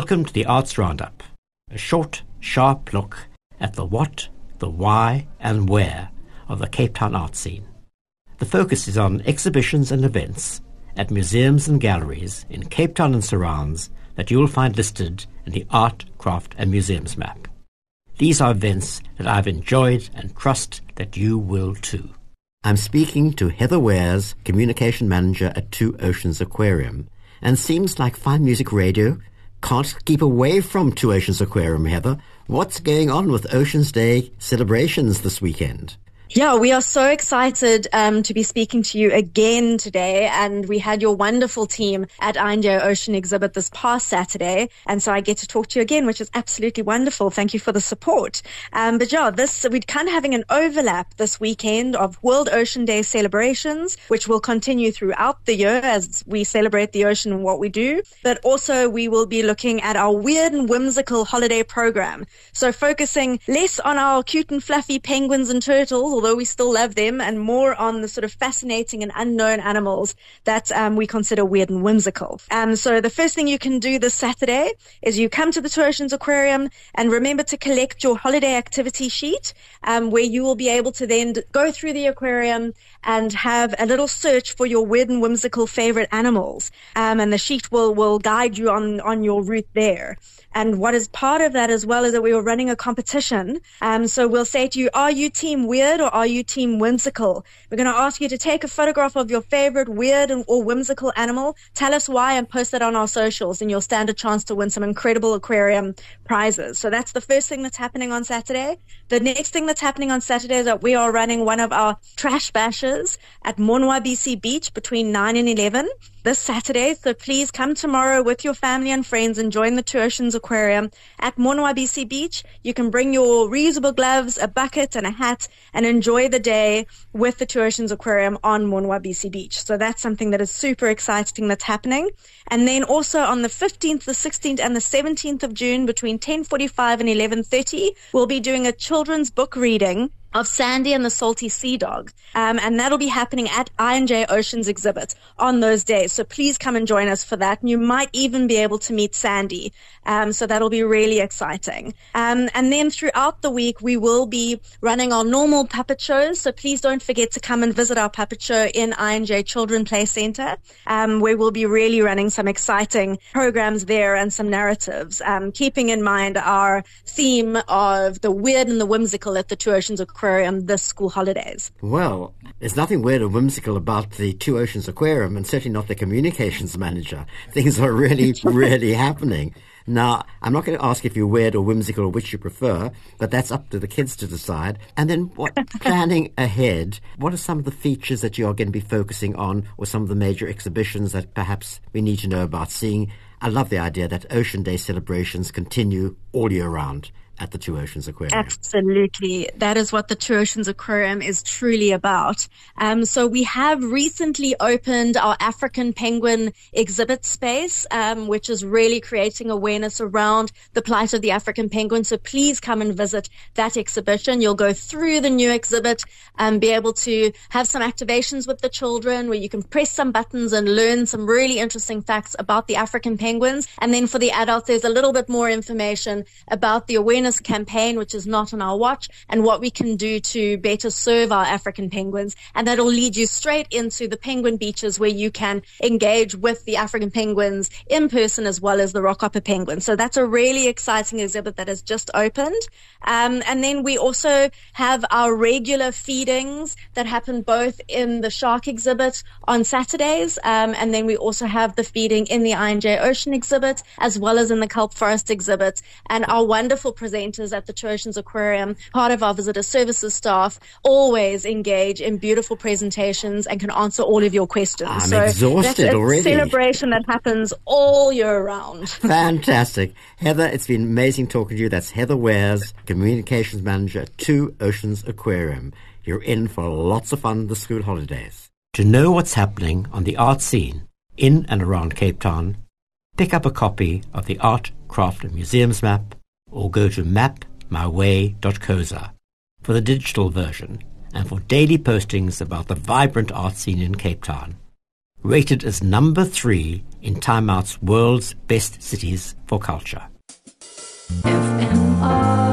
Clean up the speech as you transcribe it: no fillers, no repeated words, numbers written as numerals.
Welcome to the Arts Roundup, a short, sharp look at the what, the why and where of the Cape Town art scene. The focus is on exhibitions and events at museums and galleries in Cape Town and surrounds that you will find listed in the Art, Craft and Museums map. These are events that I've enjoyed and trust that you will too. I'm speaking to Heather Wares, Communication Manager at Two Oceans Aquarium. And seems like Fine Music Radio can't keep away from Two Oceans Aquarium, Heather. What's going on with Oceans Day celebrations this weekend? Yeah, we are so excited to be speaking to you again today, and we had your wonderful team at INJ Ocean exhibit this past Saturday, and so I get to talk to you again, which is absolutely wonderful. Thank you for the support. But yeah, we're kind of having an overlap this weekend of World Ocean Day celebrations, which will continue throughout the year as we celebrate the ocean and what we do, but also we will be looking at our weird and whimsical holiday program. So focusing less on our cute and fluffy penguins and turtles, although we still love them, and more on the sort of fascinating and unknown animals that we consider weird and whimsical. So the first thing you can do this Saturday is you come to the Two Oceans Aquarium and remember to collect your holiday activity sheet, where you will be able to then go through the aquarium and have a little search for your weird and whimsical favorite animals. And the sheet will guide you on your route there. And what is part of that as well is that we were running a competition. So we'll say to you, are you team weird or are you team whimsical? We're going to ask you to take a photograph of your favorite weird or whimsical animal. Tell us why and post it on our socials, and you'll stand a chance to win some incredible aquarium prizes. So that's the first thing that's happening on Saturday. The next thing that's happening on Saturday is that we are running one of our trash bashes at Monwa BC Beach between 9 and 11 this Saturday. So please come tomorrow with your family and friends and join the Two Oceans Aquarium at Monwa BC Beach. You can bring your reusable gloves, a bucket and a hat and enjoy the day with the Two Oceans Aquarium on Monwa BC Beach. So that's something that is super exciting that's happening. And then also on the 15th, the 16th and the 17th of June between 10:45 and 11:30, we'll be doing a children's book reading of Sandy and the Salty Sea Dog. And that'll be happening at INJ Oceans exhibit on those days. So please come and join us for that. And you might even be able to meet Sandy. So that'll be really exciting. And then throughout the week, we will be running our normal puppet shows. So please don't forget to come and visit our puppet show in INJ Children Play Center, where we'll be really running some exciting programs there and some narratives, keeping in mind our theme of the weird and the whimsical at the Two Oceans Aquarium this school holidays. Well, there's nothing weird or whimsical about the Two Oceans Aquarium, and certainly not the communications manager. Things are really, really happening. Now, I'm not going to ask if you're weird or whimsical or which you prefer, but that's up to the kids to decide. And then planning ahead, what are some of the features that you are going to be focusing on, or some of the major exhibitions that perhaps we need to know about seeing? I love the idea that Ocean Day celebrations continue all year round at the Two Oceans Aquarium. Absolutely. That is what the Two Oceans Aquarium is truly about. So we have recently opened our African penguin exhibit space, which is really creating awareness around the plight of the African penguin. So please come and visit that exhibition. You'll go through the new exhibit and be able to have some activations with the children where you can press some buttons and learn some really interesting facts about the African penguins. And then for the adults, there's a little bit more information about the awareness campaign, which is not on our watch, and what we can do to better serve our African penguins. And that'll lead you straight into the penguin beaches where you can engage with the African penguins in person as well as the rockhopper penguins. So that's a really exciting exhibit that has just opened. And then we also have our regular feedings that happen both in the shark exhibit on Saturdays, and then we also have the feeding in the INJ Ocean exhibit as well as in the Kelp Forest exhibit. And our wonderful presenters at the Two Oceans Aquarium, part of our visitor services staff, always engage in beautiful presentations and can answer all of your questions. I'm exhausted already. It's a celebration that happens all year round. Fantastic. Heather, it's been amazing talking to you. That's Heather Wares, Communications Manager at Two Oceans Aquarium. You're in for lots of fun this school holidays. To know what's happening on the art scene in and around Cape Town, pick up a copy of the Art, Craft and Museums map, or go to mapmyway.coza for the digital version and for daily postings about the vibrant art scene in Cape Town. rated as number 3 in Time Out's World's Best Cities for Culture. FMR